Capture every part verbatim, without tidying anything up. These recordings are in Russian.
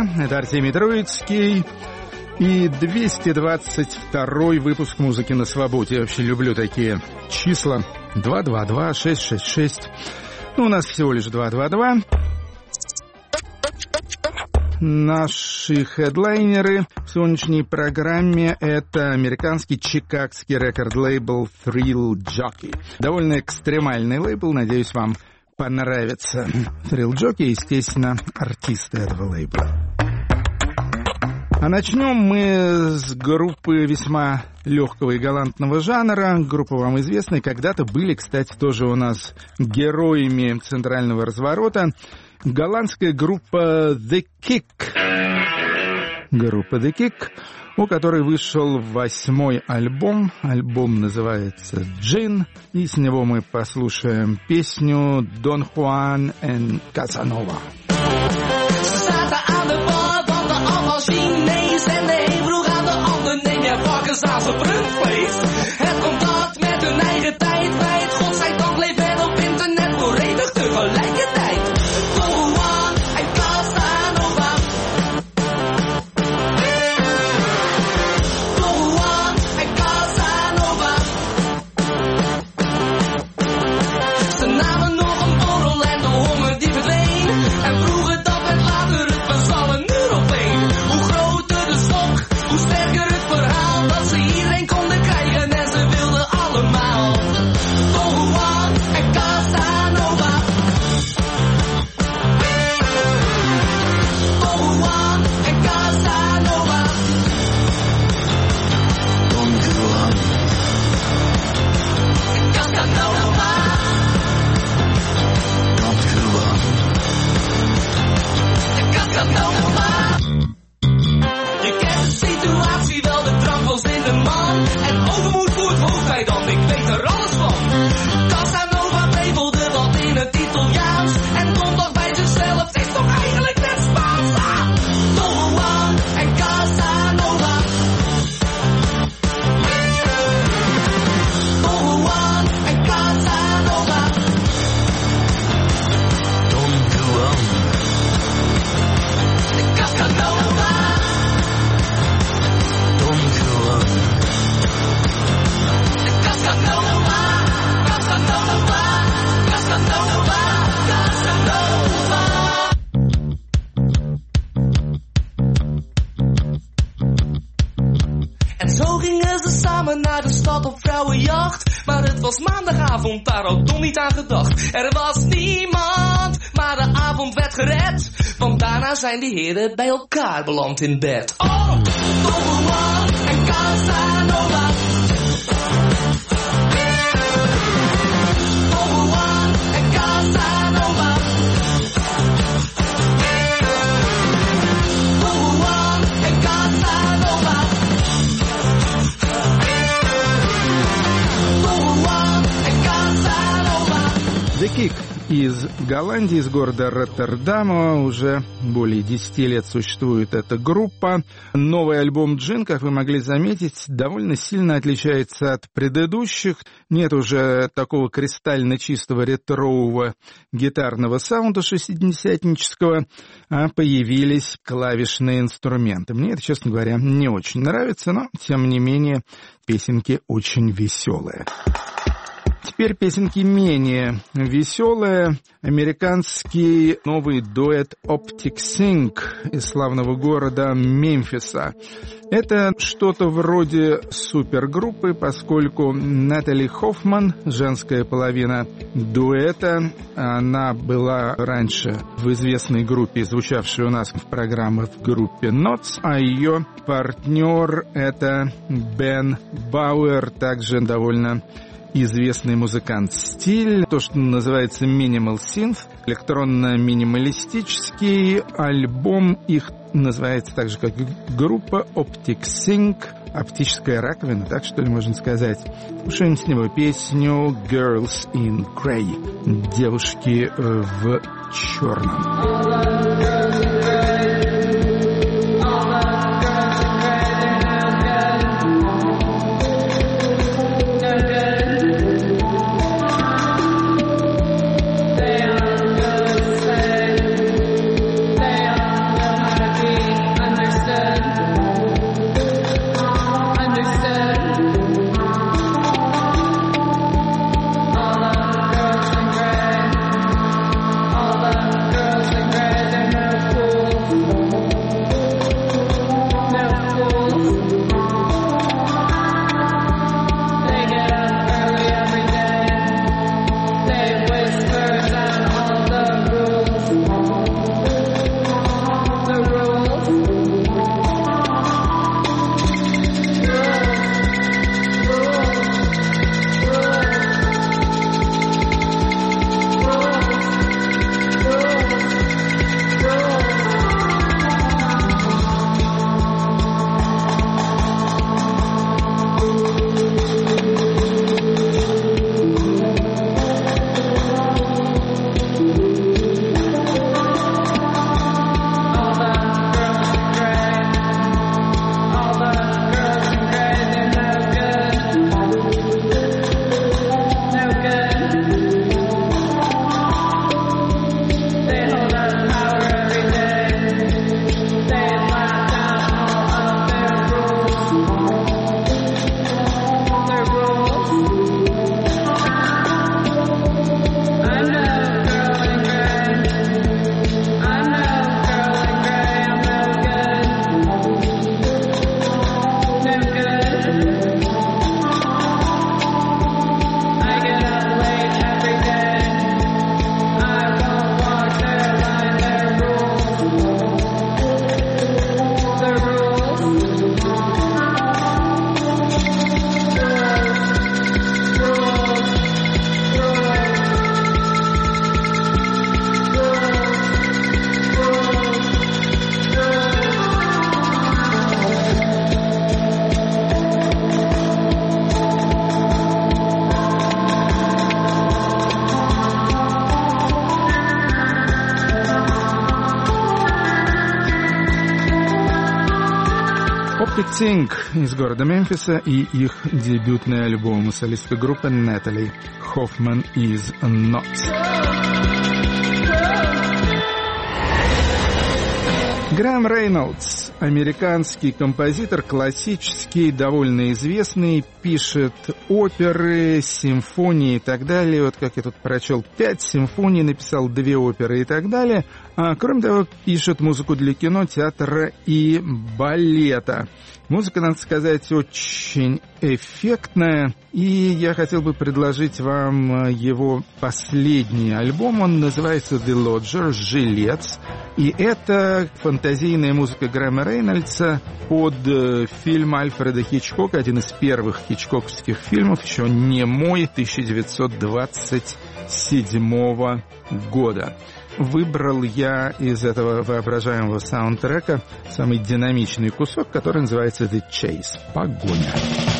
два. Это Артемий Троицкий. И двести двадцать второй выпуск «Музыки на свободе». Я вообще люблю такие числа. два два два шесть шесть шесть. Ну, у нас всего лишь два два два. Наши хедлайнеры в сегодняшней программе — это американский чикагский рекорд-лейбл Thrill Jockey. Довольно экстремальный лейбл, надеюсь, вам понравится. Thrill Jockey, естественно, артисты этого лейбла. А начнем мы с группы весьма легкого и галантного жанра. Группа вам известная. Когда-то были, кстати, тоже у нас героями центрального разворота. Голландская группа The Kick. Группа The Kick, у которой вышел восьмой альбом. Альбом называется «Джин». И с него мы послушаем песню «Don Juan and Casanova». Chinees en de een vroeg aan de ander: neem jij varkens aan zijn rundvlees? Het contact met hun eigen tijd kwijt. Godzijdank leeft men op internet volledig tegelijkertijd. Don Juan en Casanova. Don Juan en Casanova. Ze namen nog een borrel en de honger die verdween. En vroegen dat werd later het vervallen uur op één. Hoe sterker het verhaal dat ze iedereen konden krijgen en ze wilden allemaal Don Juan en Casanova. Don Juan en Casanova. Don Juan en Casanova. Don Juan en Casanova. Je kent de situatie wel, de drank was in de man. En overmoed voert hoofdpijn dan, ik weet er alles van. Casanova prevelde wat in het Italiaans. En Don dacht bij zichzelf, het is toch eigenlijk net Spaans. Ah, Don Juan en Casanova. Don Juan en Casanova. Don Juan en Casanova. Casanova, Casanova, Casanova, Casanova. En zo gingen ze samen naar de stad op vrouwenjacht. Maar het was maandagavond, daar had Don niet aan gedacht. Er was niemand, maar de avond werd gered. Want daarna zijn de heren bij elkaar beland in bed. Oh, Don Juan en Casanova. Don Juan en Casanova. Don Juan en Casanova. Don Juan en Casanova. The Kick из Голландии, из города Роттердама. Уже более десяти лет существует эта группа. Новый альбом «Джин», как вы могли заметить, довольно сильно отличается от предыдущих. Нет уже такого кристально чистого ретрового гитарного саунда шестидесятнического, а появились клавишные инструменты. Мне это, честно говоря, не очень нравится, но, тем не менее, песенки очень веселые. Теперь песенки менее веселые. Американский новый дуэт Optic Sync из славного города Мемфиса. Это что-то вроде супергруппы, поскольку Натали Хоффман, женская половина дуэта, она была раньше в известной группе, звучавшей у нас в программах в группе Notes, а ее партнер — это Бен Бауэр, также довольно известный музыкант. Стиль, то, что называется Minimal Synth, электронно-минималистический. Альбом их называется так же, как и группа, Optic Sync, оптическая раковина, так что ли можно сказать. Слушаем с него песню Girls in Grey, девушки в черном. They are Sting из города Мемфиса и их дебютный альбом, солистка группы Натали Хоффман из Knots. Грэм Рейнольдс, американский композитор, классический, довольно известный, пишет оперы, симфонии и так далее. Вот как я тут прочел, пять симфоний, написал две оперы и так далее. А кроме того, пишет музыку для кино, театра и балета. Музыка, надо сказать, очень эффектная, и я хотел бы предложить вам его последний альбом. Он называется «The Lodger», «Жилец», и это фантазийная музыка Грэма Рейнольдса под фильм Альфреда Хичкока, один из первых хичкоковских фильмов, еще «Немой», тысяча девятьсот двадцать седьмого года. Выбрал я из этого воображаемого саундтрека самый динамичный кусок, который называется «The Chase» — «Погоня».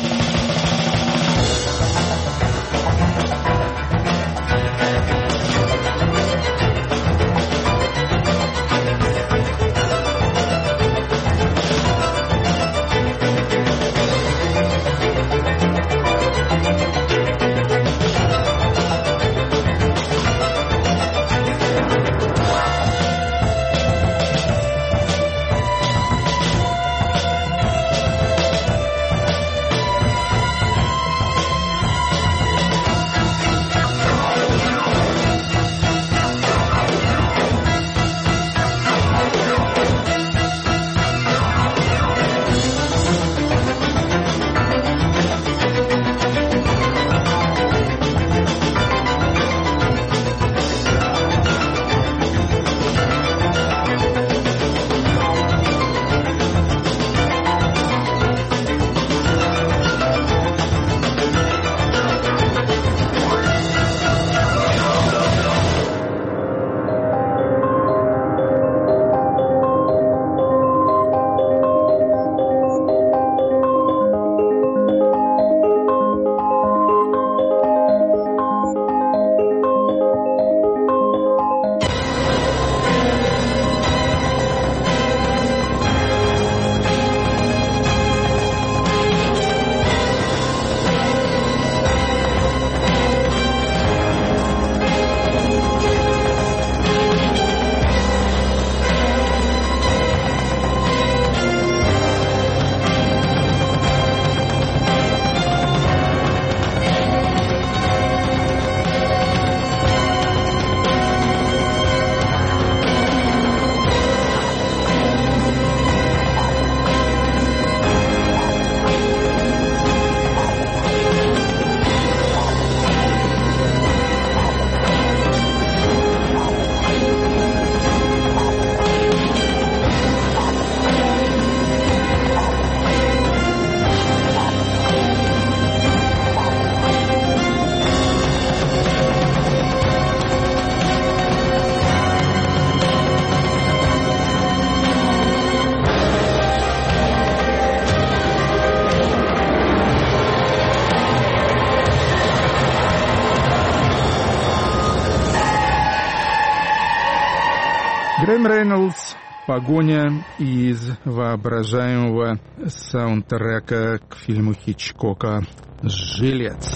Грэм Рейнольдс, «Погоня» из воображаемого саундтрека к фильму Хичкока «Жилец».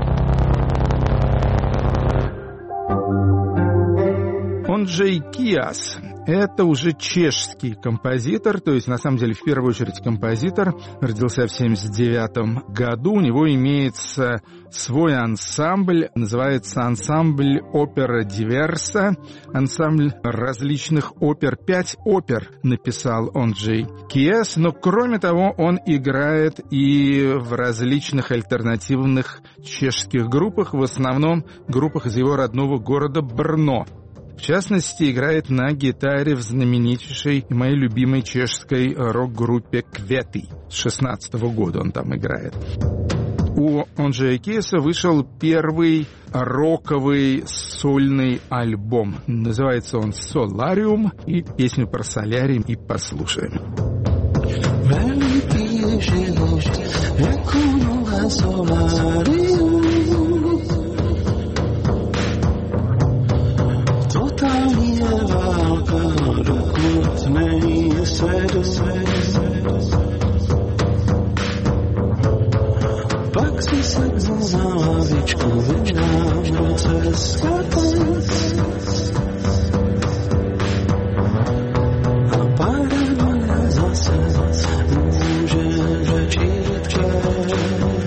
Онджей Киас — это уже чешский композитор, то есть на самом деле в первую очередь композитор, родился в семьдесят девятом году, у него имеется свой ансамбль, называется ансамбль «Опера Диверса», ансамбль различных опер, пять опер написал Онджей Киас, но кроме того он играет и в различных альтернативных чешских группах, в основном группах из его родного города Брно. В частности, играет на гитаре в знаменитейшей и моей любимой чешской рок-группе «Кветы». С шестнадцатого года он там играет. У Онджея Киаса вышел первый роковый сольный альбом. Называется он «Солариум», и песню про солярий и послушаем. Totální je válka, dokud není svět, svět, svět. tak si sednú na lavičku, vydám do cesta pás. A pár dňa zase môže rečiť čas.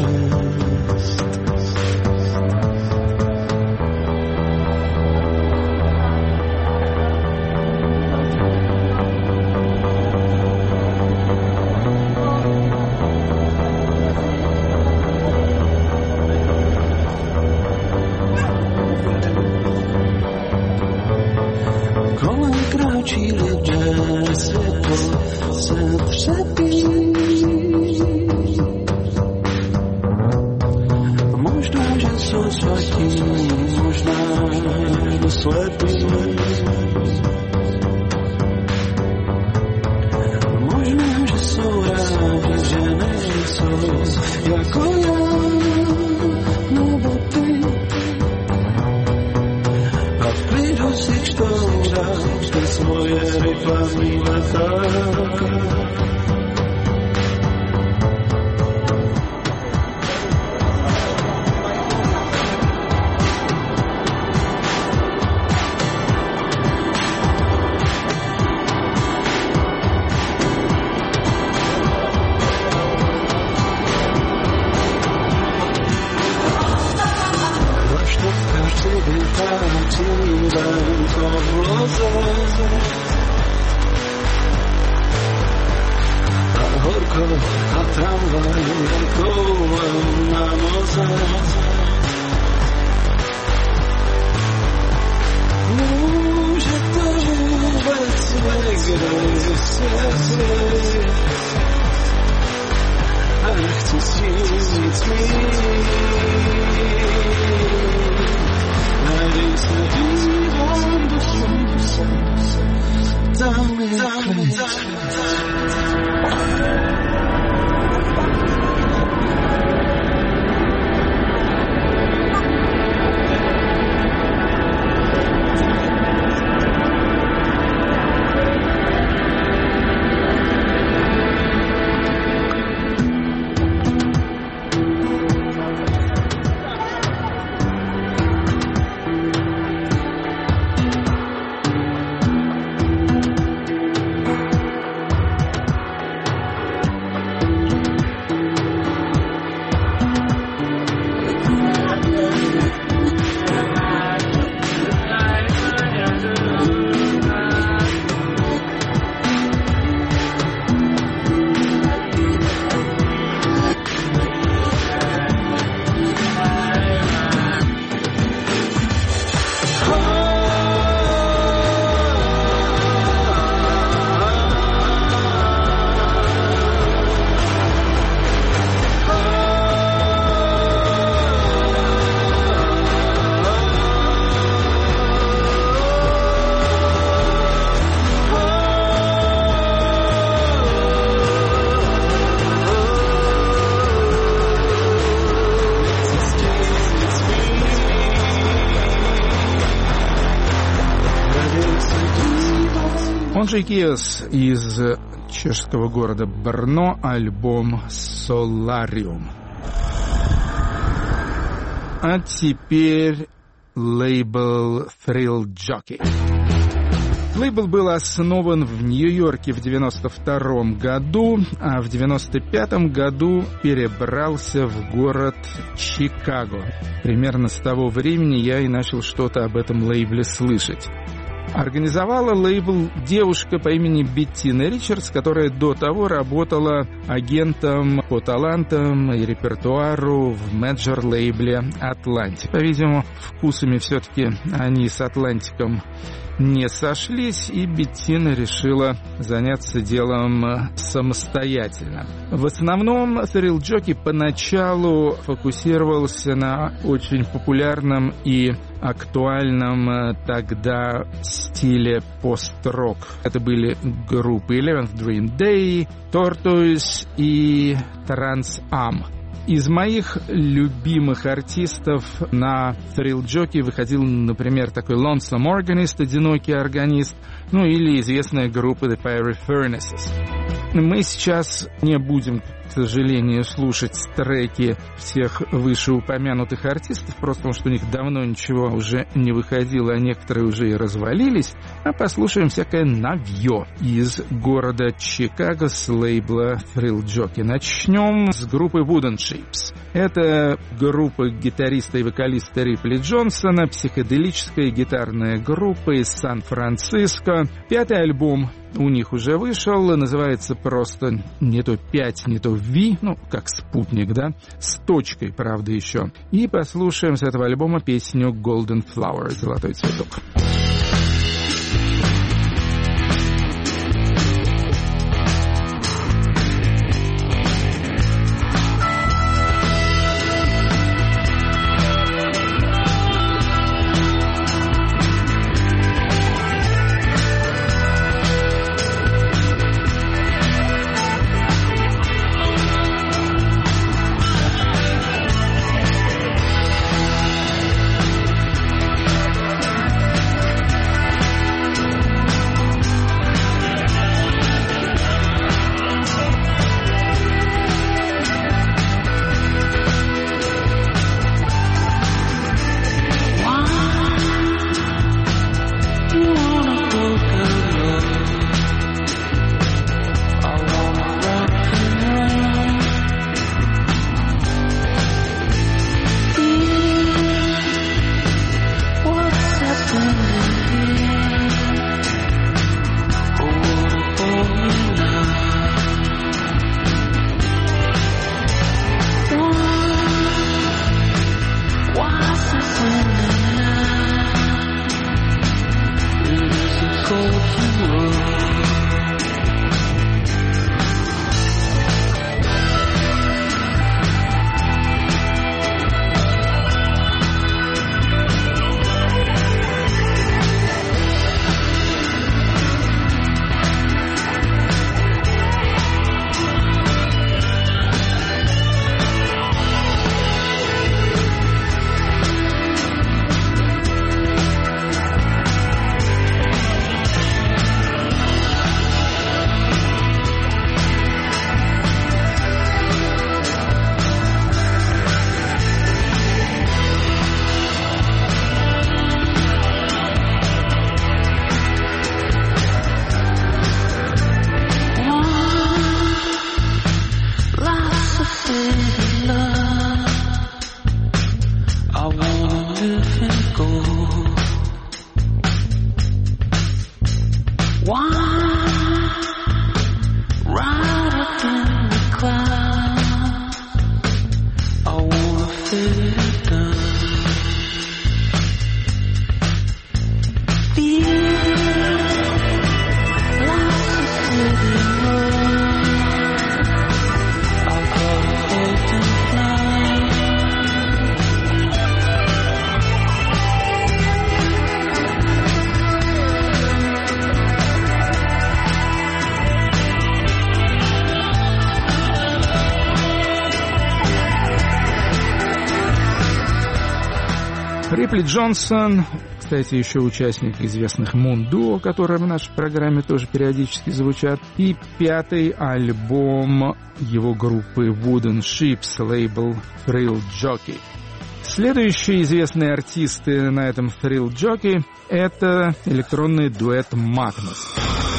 Ondřej Kies из чешского города Брно, альбом «Solarium». А теперь лейбл Thrill Jockey. Лейбл был основан в Нью-Йорке в девяносто втором году, а в девяносто пятом году перебрался в город Чикаго. Примерно с того времени я и начал что-то об этом лейбле слышать. Организовала лейбл девушка по имени Беттина Ричардс, которая до того работала агентом по талантам и репертуару в мейджор-лейбле «Атлантик». По-видимому, вкусами все-таки они с «Атлантиком» не сошлись, и Беттина решила заняться делом самостоятельно. В основном Thrill Jockey поначалу фокусировался на очень популярном и актуальном тогда стиле пост-рок. Это были группы eleventh Green Day, Tortoise и Trans Am. Из моих любимых артистов на Thrill Jockey выходил, например, такой Lonesome Organist, одинокий органист, ну или известная группа The Fiery Furnaces. Мы сейчас не будем, к сожалению, слушать треки всех вышеупомянутых артистов, просто потому что у них давно ничего уже не выходило, а некоторые уже и развалились, а послушаем всякое новье из города Чикаго с лейбла Thrill Jockey. Начнем с группы Wooden Ships. Это группа гитариста и вокалиста Рипли Джонсона, психоделическая гитарная группа из Сан-Франциско. Пятый альбом у них уже вышел, называется просто не то пять, не то Ви, ну, как спутник, да, с точкой, правда, еще. И послушаем с этого альбома песню Golden Flower, золотой цветок. Рипли Джонсон, кстати, еще участник известных Moon Duo, которые в нашей программе тоже периодически звучат, и пятый альбом его группы Wooden Ships, лейбл Thrill Jockey. Следующие известные артисты на этом Thrill Jockey — это электронный дуэт Magnus.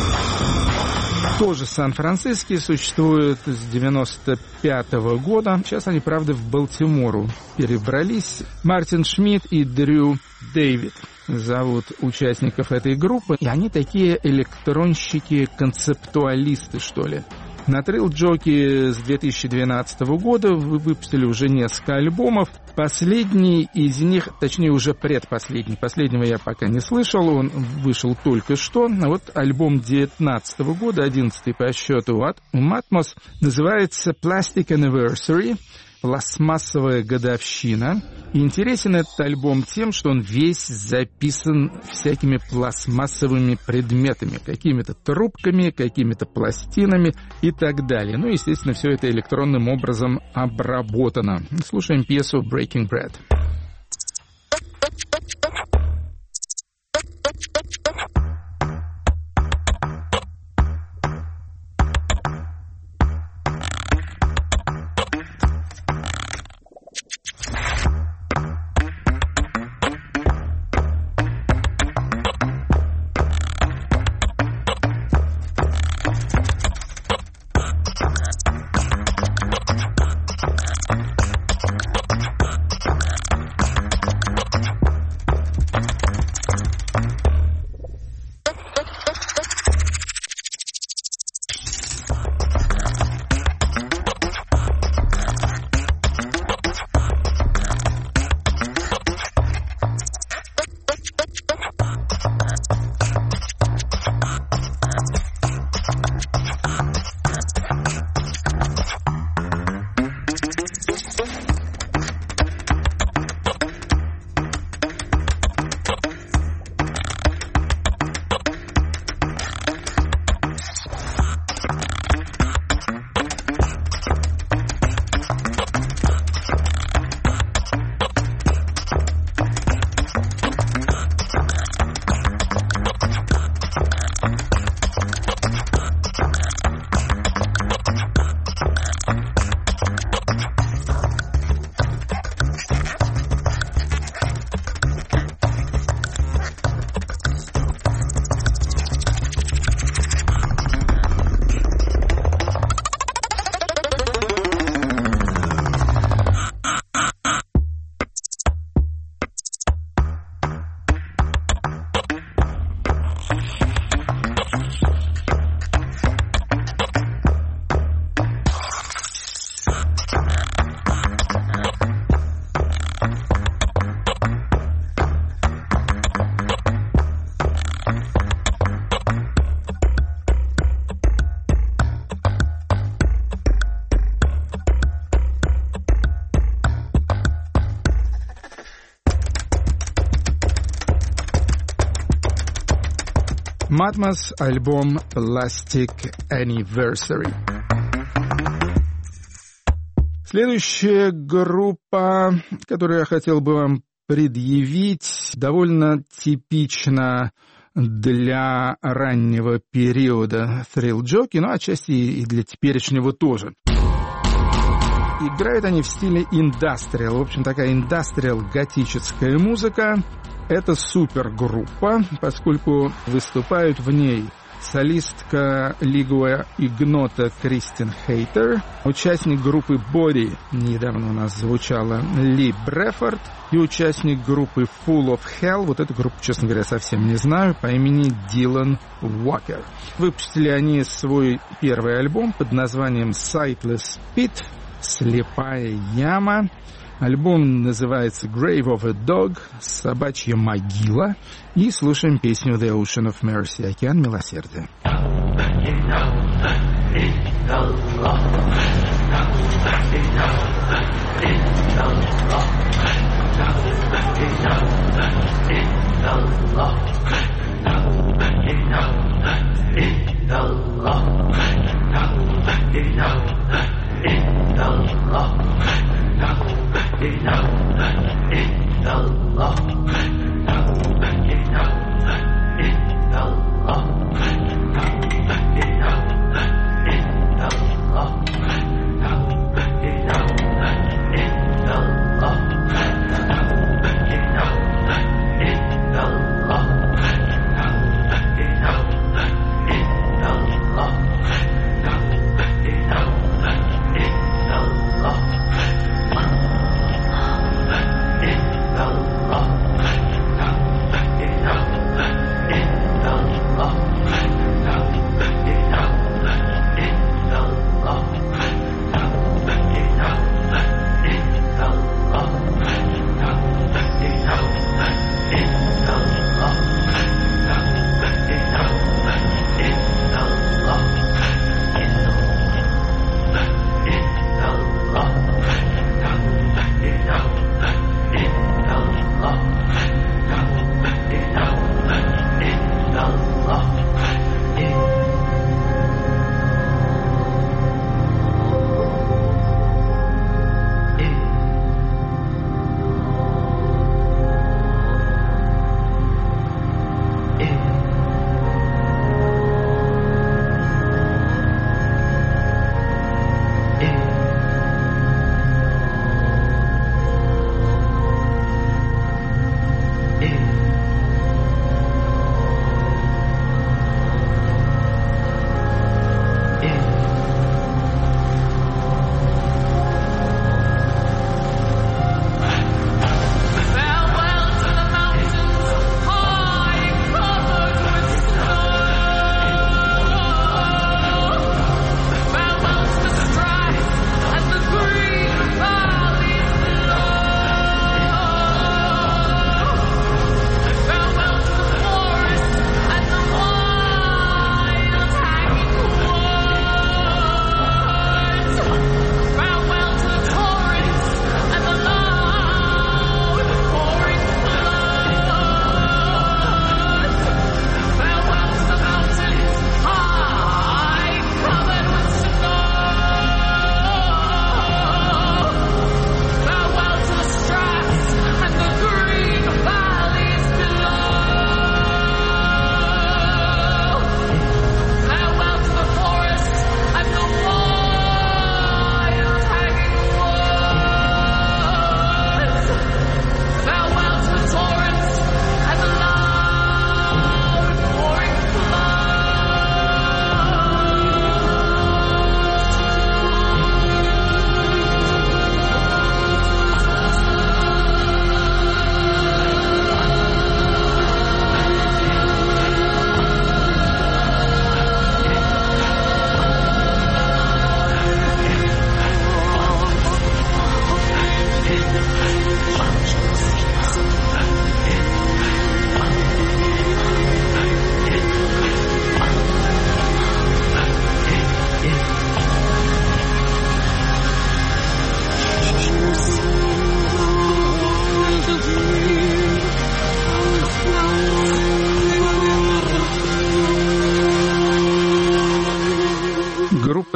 Тоже Сан-Франциско, существует с девяносто пятого года. Сейчас они, правда, в Балтимору перебрались. Мартин Шмидт и Дрю Дэвид зовут участников этой группы. И они такие электронщики-концептуалисты, что ли. На Thrill Jockey с две тысячи двенадцатого года выпустили уже несколько альбомов. Последний из них, точнее уже предпоследний, последнего я пока не слышал, он вышел только что. А вот альбом девятнадцатого года, одиннадцатый по счету от Matmos, называется Plastic Anniversary, пластмассовая годовщина. И интересен этот альбом тем, что он весь записан всякими пластмассовыми предметами, какими-то трубками, какими-то пластинами и так далее. Ну, естественно, все это электронным образом обработано. Слушаем пьесу Breaking Bread. Matmos, альбом Plastic Anniversary. Следующая группа, которую я хотел бы вам предъявить, довольно типична для раннего периода Thrill Jockey, но отчасти и для теперешнего тоже. Играют они в стиле индастриал. В общем, такая индастриал-готическая музыка. Это супергруппа, поскольку выступают в ней солистка Лигуа Игнота Кристин Хейтер, участник группы Body, недавно у нас звучала, Ли Брефорд, и участник группы Full of Hell, вот эту группу, честно говоря, совсем не знаю, по имени Дилан Уокер. Выпустили они свой первый альбом под названием Sightless Pit, слепая яма. Альбом называется Grave of a Dog, собачья могила. И слушаем песню The Ocean of Mercy, океан милосердия. No.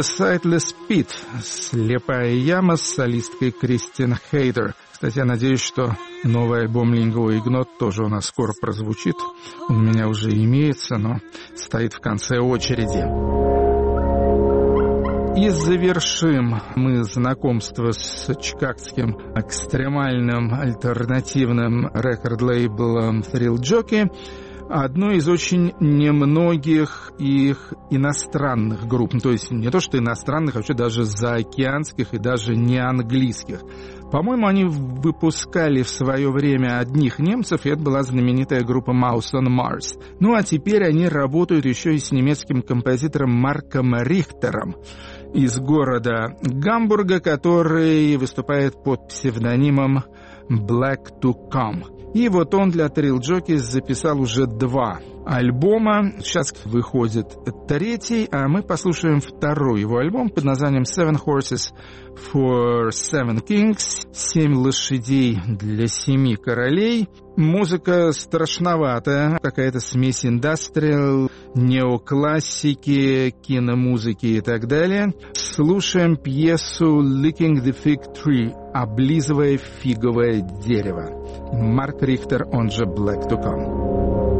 Sightless Pit, слепая яма с солисткой Кристин Хейтер. Кстати, я надеюсь, что новый альбом Lingua Ignot тоже у нас скоро прозвучит. Он у меня уже имеется, но стоит в конце очереди. И завершим мы знакомство с чикагским экстремальным альтернативным рекорд-лейблом Thrill Jockey, одной из очень немногих их иностранных групп, то есть не то что иностранных, а вообще даже заокеанских и даже не английских. По-моему, они выпускали в свое время одних немцев, и это была знаменитая группа Mouse on Mars. Ну а теперь они работают еще и с немецким композитором Марком Рихтером из города Гамбурга, который выступает под псевдонимом Black to Come. И вот он для Thrill Jockey записал уже два альбома. Сейчас выходит третий, а мы послушаем второй его альбом под названием Seven Horses for Seven Kings. Семь лошадей для семи королей. Музыка страшноватая, какая-то смесь индастриал, неоклассики, киномузыки и так далее. Слушаем пьесу Licking the Fig Tree, облизывая фиговое дерево. Марк Рихтер, он же Black to Come.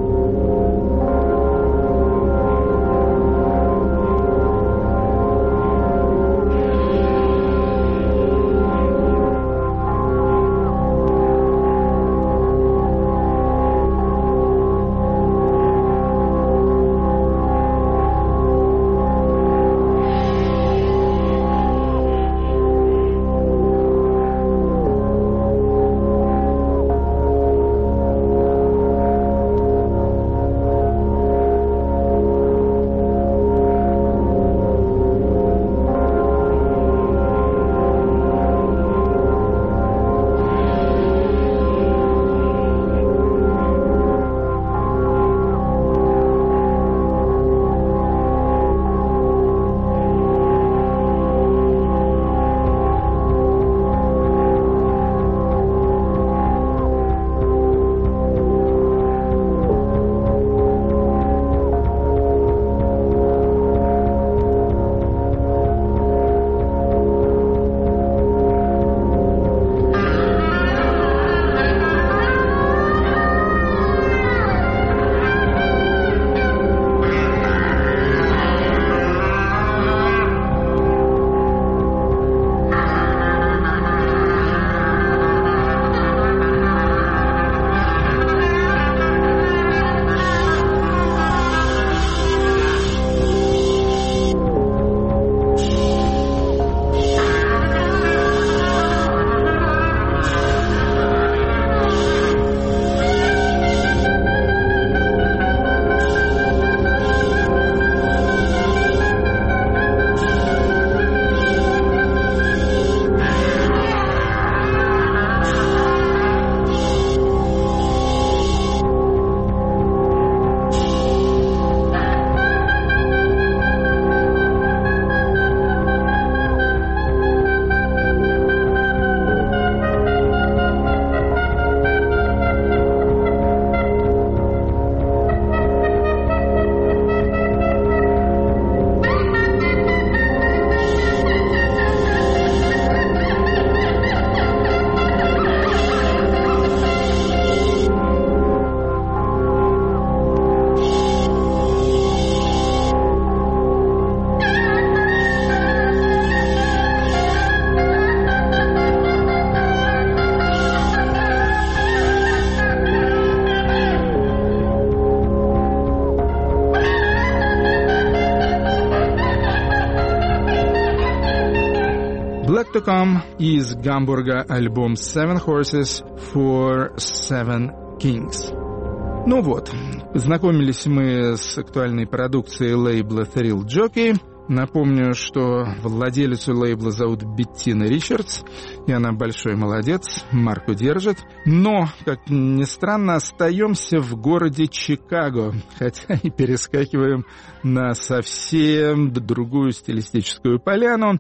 Black to Come из Гамбурга, альбом Seven Horses for Seven Kings. Ну вот, познакомились мы с актуальной продукцией лейбла Thrill Jockey. Напомню, что владелицу лейбла зовут Беттина Ричардс, и она большой молодец, марку держит. Но, как ни странно, остаемся в городе Чикаго, хотя и перескакиваем на совсем другую стилистическую поляну.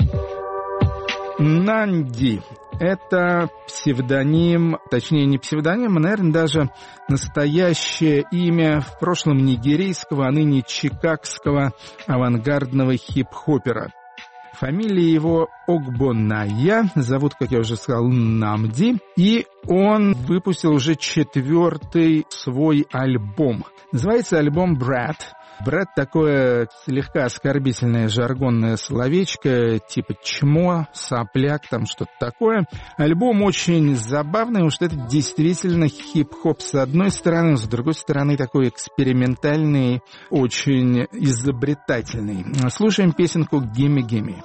Нанди — это псевдоним, точнее не псевдоним, а, наверное, даже настоящее имя в прошлом нигерийского, а ныне чикагского авангардного хип-хопера. Фамилия его Огбоная, зовут, как я уже сказал, Nnamdi, и он выпустил уже четвертый свой альбом. Называется альбом «Brat». «Brat» — такое слегка оскорбительное жаргонное словечко, типа «чмо», «сопляк», там что-то такое. Альбом очень забавный, потому что это действительно хип-хоп с одной стороны, с другой стороны такой экспериментальный, очень изобретательный. Слушаем песенку «Gimme Gimme».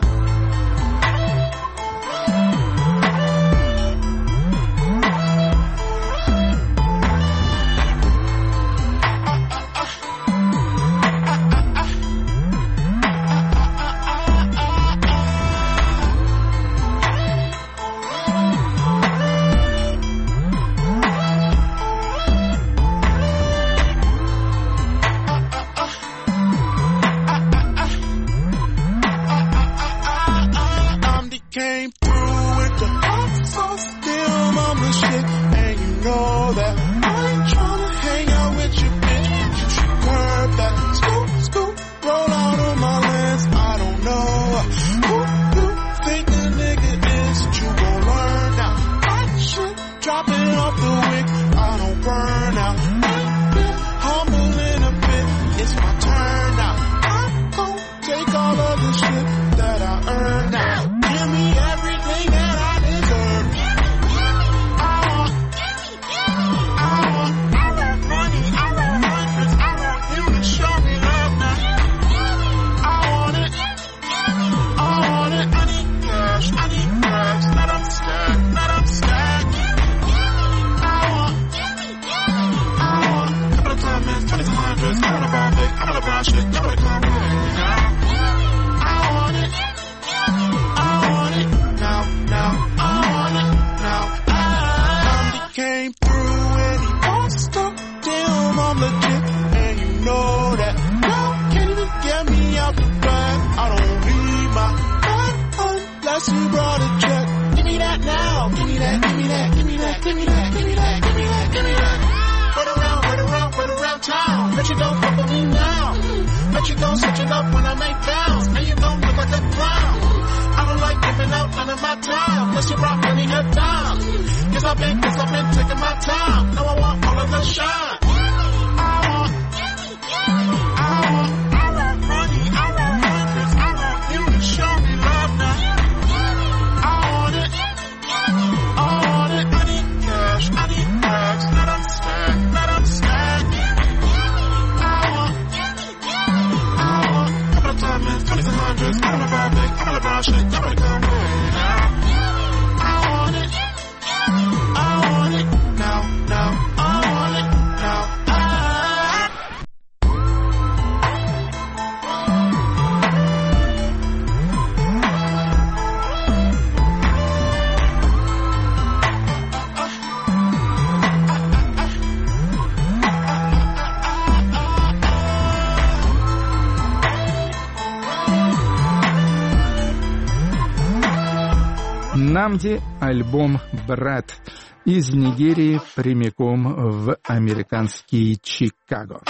Nnamdi, альбом «Брат» из Нигерии прямиком в американский Чикаго.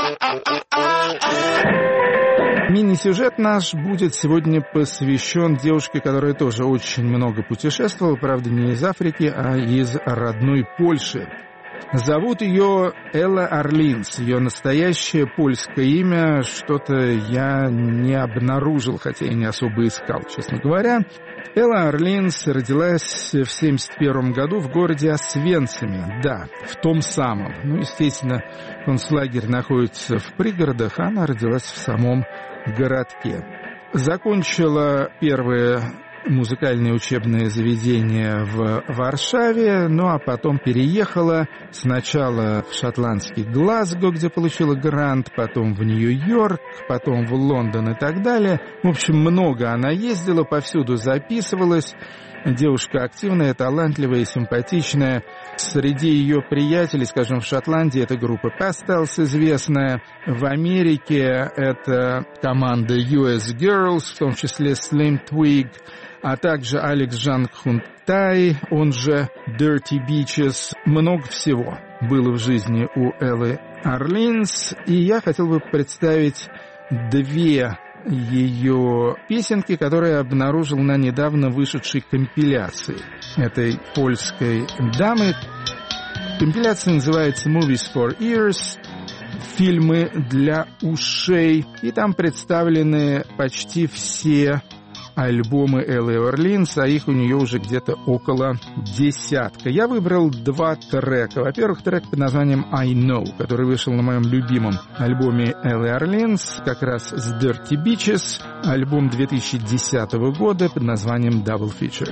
Мини-сюжет наш будет сегодня посвящен девушке, которая тоже очень много путешествовала, правда, не из Африки, а из родной Польши. Зовут ее Элла Орлинс. Ее настоящее польское имя что-то я не обнаружил, хотя и не особо искал, честно говоря. Элла Орлинс родилась в семьдесят первом году в городе Освенциме. Да, в том самом. Ну, естественно, концлагерь находится в пригородах, а она родилась в самом городке. Закончила первое музыкальное учебное заведение в Варшаве, ну а потом переехала сначала в шотландский Глазго, где получила грант, потом в Нью-Йорк, потом в Лондон и так далее. В общем, много она ездила, повсюду записывалась. Девушка активная, талантливая, симпатичная. Среди ее приятелей, скажем, в Шотландии это группа Pastels известная. В Америке это команда ю эс Girls, в том числе Slim Twig, а также Алекс Жан Хунтай, он же Dirty Beaches. Много всего было в жизни у Эллы Орлинс, и я хотел бы представить две ее песенки, которые я обнаружил на недавно вышедшей компиляции этой польской дамы. Компиляция называется «Movies for Ears», фильмы для ушей, и там представлены почти все альбомы Эллы Орлинс, а их у нее уже где-то около десятка. Я выбрал два трека. Во-первых, трек под названием «I Know», который вышел на моем любимом альбоме Эллы Орлинс, как раз с Dirty Beaches, альбом две тысячи десятого года под названием «Double Feature».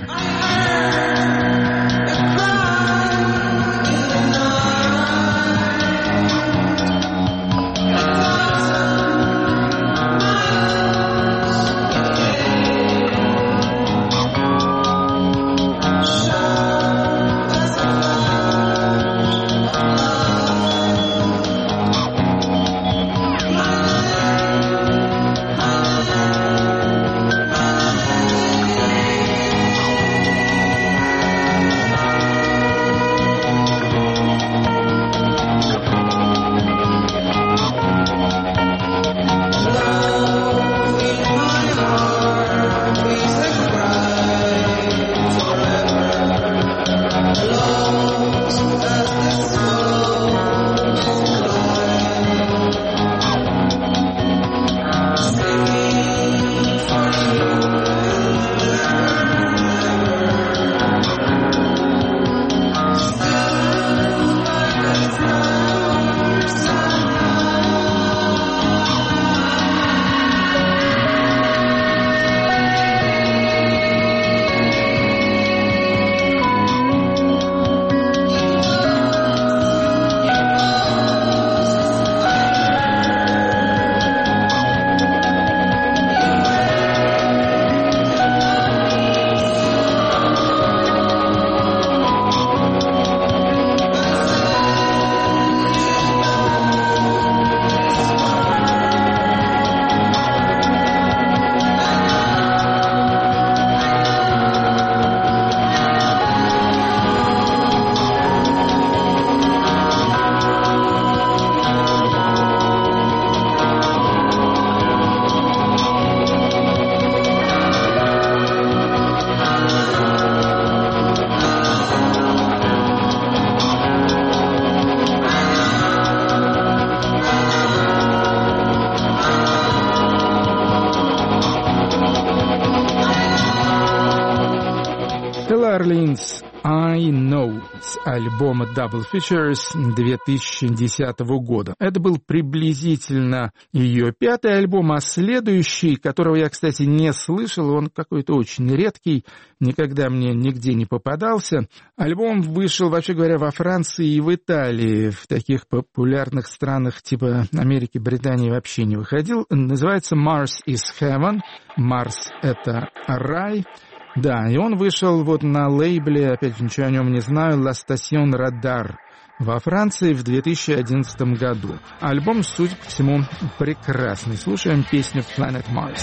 Орлинс «I Know» с альбома Double Features две тысячи десятого года. Это был приблизительно ее пятый альбом, а следующий, которого я, кстати, не слышал, он какой-то очень редкий, никогда мне нигде не попадался. Альбом вышел, вообще говоря, во Франции и в Италии, в таких популярных странах типа Америки, Британии вообще не выходил. Называется «Mars is Heaven». «Марс» — это рай. Да, и он вышел вот на лейбле, опять же, ничего о нем не знаю, «La Station Radar» во Франции в две тысячи одиннадцатом году. Альбом, судя по всему, прекрасный. Слушаем песню «Planet Mars».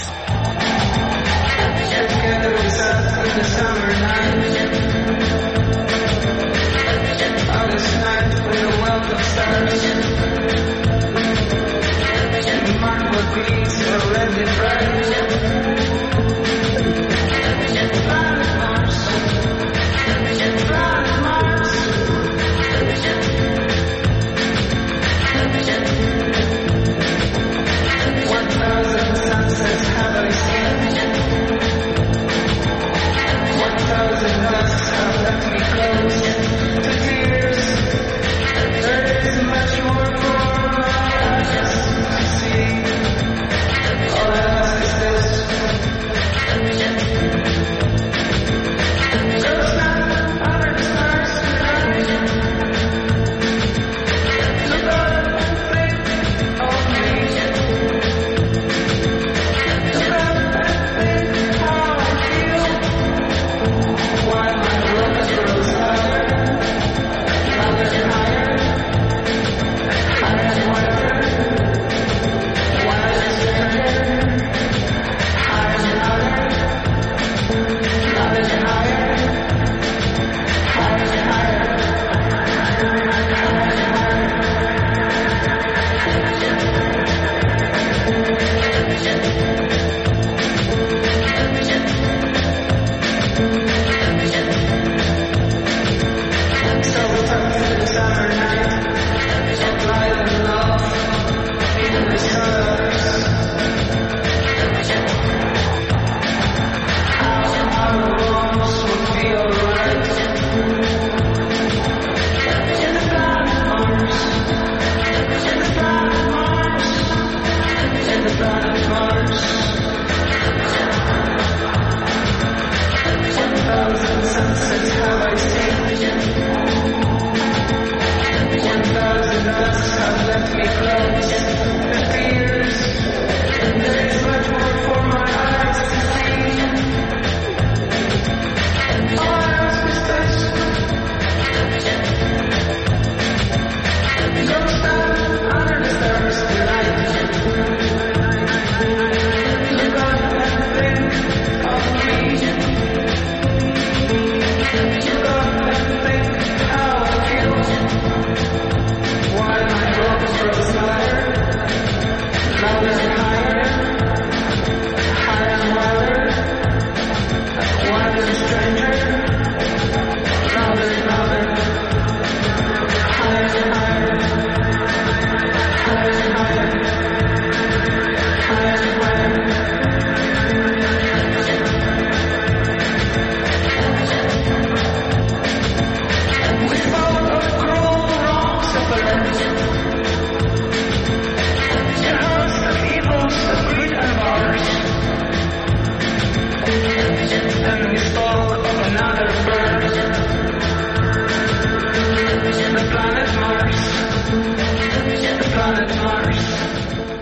Sunsets have I seen? One thousand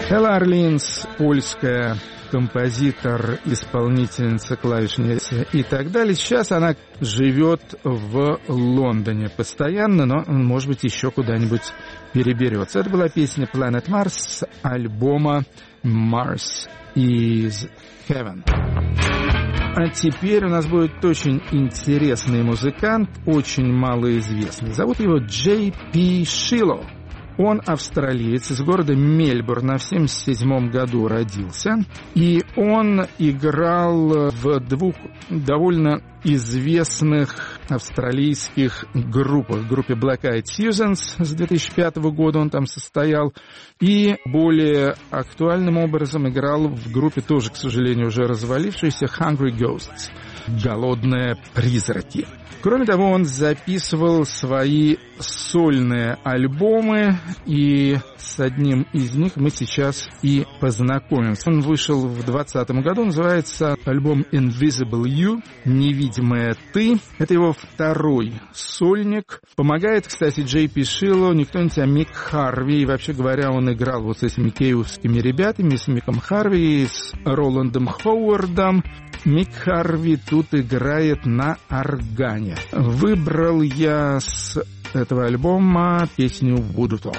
Элла Орлинс, польская композитор, исполнительница, клавишница и так далее. Сейчас она живет в Лондоне постоянно, но, может быть, еще куда-нибудь переберется. Это была песня Planet Mars с альбома Mars is Heaven. А теперь у нас будет очень интересный музыкант, очень малоизвестный. Зовут его Джей Пи Шилло. Он австралиец, из города Мельбурна, в семьдесят седьмом году родился. И он играл в двух довольно известных австралийских группах. В группе Black Eyed Susans с две тысячи пятого года он там состоял. И более актуальным образом играл в группе, тоже, к сожалению, уже развалившейся, Hungry Ghosts. «Голодные призраки». Кроме того, он записывал свои сольные альбомы, и с одним из них мы сейчас и познакомимся. Он вышел в двадцатом году, называется альбом Invisible You, «Невидимая ты». Это его второй сольник. Помогает, кстати, Джей Пи Шилло не кто-нибудь, а Мик Харви. И вообще говоря, он играл вот с этими киевскими ребятами, с Миком Харви, с Роландом Ховардом. Мик Харви тут играет на органе. Выбрал я с этого альбома песню «Voodoo Talk».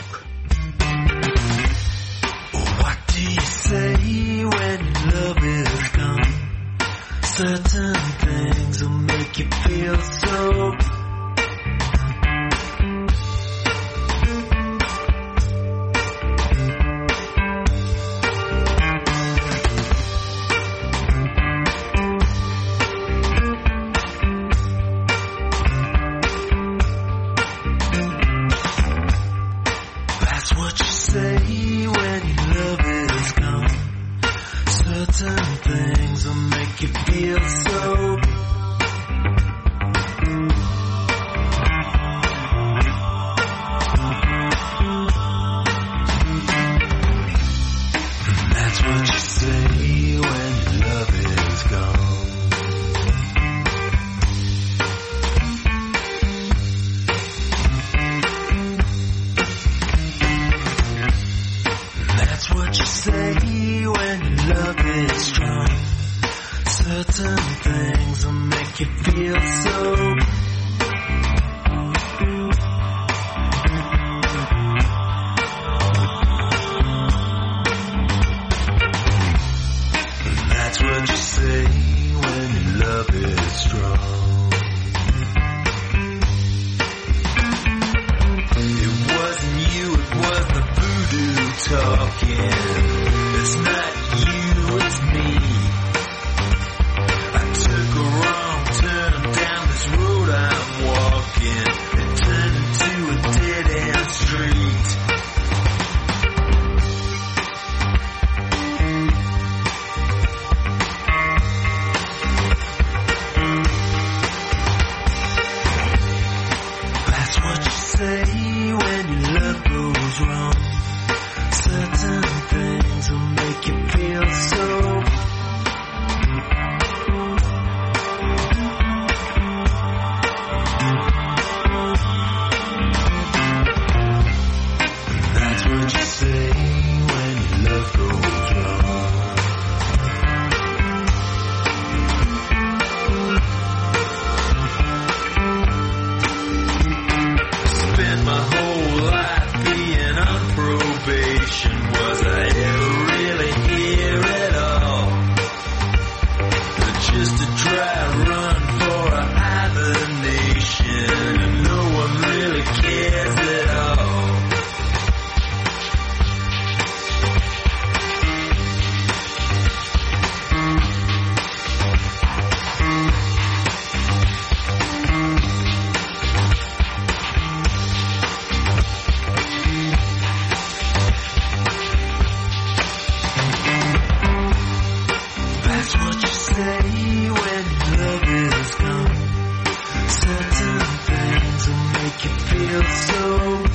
What do you say when love is gone? Certain things will make you feel so. Certain things will make you feel so. That's what you say when love is gone. That's what you say when love is strong. Certain things will make you feel so. That's what you say when love is strong. It wasn't you, it was the voodoo talking. It's not you, it's me. I took a wrong turn down this road I'm walking. It turned into a dead-end street. That's what you say when your love goes wrong. Certain things will make you feel so. That's what you say when your love goes wrong. Spend my whole life being on probation. Was I ever really here at all? But just to try run for a hibernation, and no one really cares at all. That's what you say when love is gone. Certain things will make you feel so.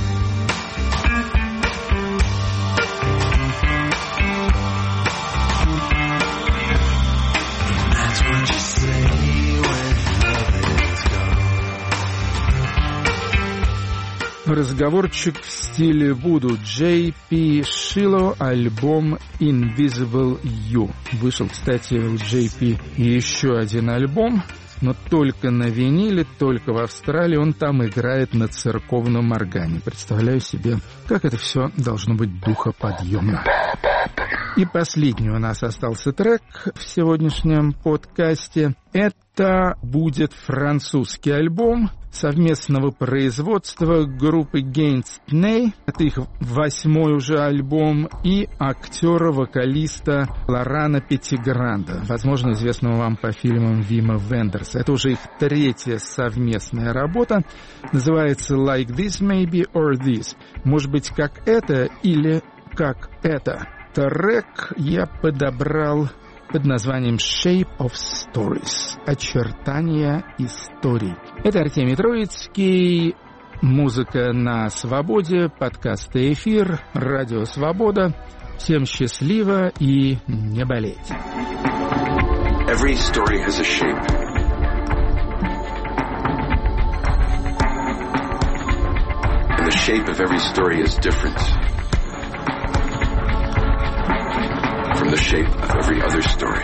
That's what you say when love is gone. Разговорчик в стиле Вуду. Джей Пи Шило, альбом Invisible You. Вышел, кстати, у Джей Пи еще один альбом, но только на виниле, только в Австралии. Он там играет на церковном органе. Представляю себе, как это все должно быть духоподъемно. И последний у нас остался трек в сегодняшнем подкасте. Это будет французский альбом совместного производства группы Against Nay. Это их восьмой уже альбом. И актера-вокалиста Лорана Петтигранда, возможно, известного вам по фильмам Вима Вендерса. Это уже их третья совместная работа. Называется Like This Maybe or This. Может быть, как это или как это. Трек я подобрал под названием Shape of Stories. Очертания историй. Это Артемий Троицкий. Музыка на свободе. Подкаст и эфир. Радио Свобода. Всем счастливо и не болеть. Every story has a shape. And the shape of every story is different from the shape of every other story.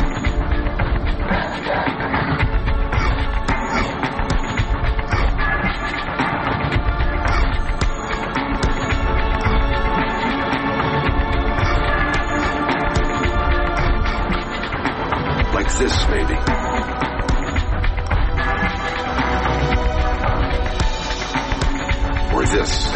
Like this, maybe. Or this.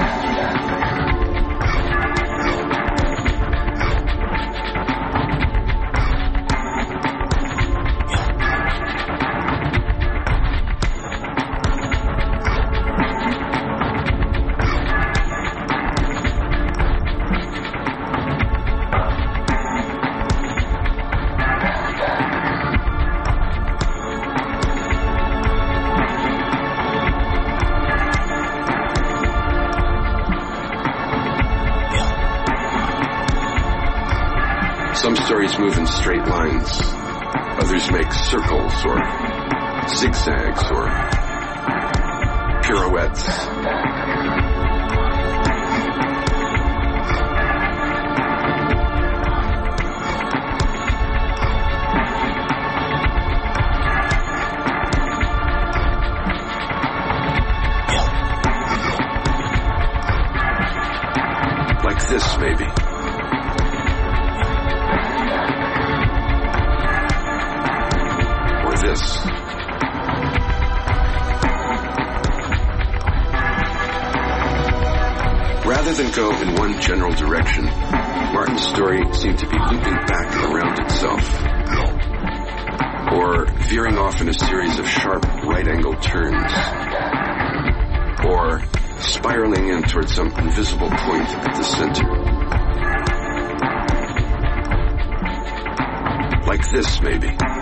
Some stories move in straight lines. Others make circles or zigzags or pirouettes. Like this, maybe. This. Rather than go in one general direction, Martin's story seemed to be looping back around itself, or veering off in a series of sharp right-angle turns, or spiraling in towards some invisible point at the center. Like this, maybe.